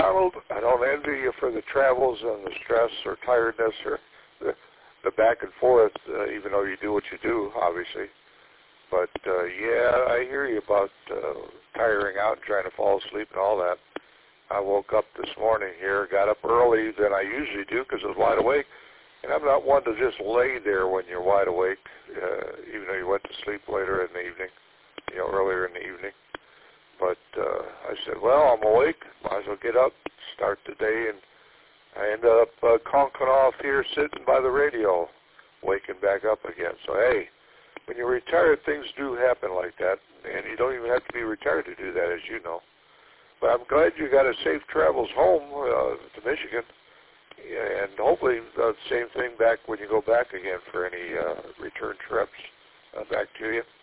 Donald, I don't envy you for the travels and the stress or tiredness or the back and forth, even though you do what you do, obviously. But, yeah, I hear you about tiring out and trying to fall asleep and all that. I woke up this morning here, got up early than I usually do because I was wide awake. And I'm not one to just lay there when you're wide awake, even though you went to sleep later in the evening, earlier in the evening. But I said, well, I'm awake, might as well get up, start the day, and I ended up conking off here sitting by the radio, waking back up again. So, hey, when you're retired, things do happen like that, and you don't even have to be retired to do that, as you know. But I'm glad you got a safe travels home to Michigan, and hopefully the same thing back when you go back again for any return trips back to you.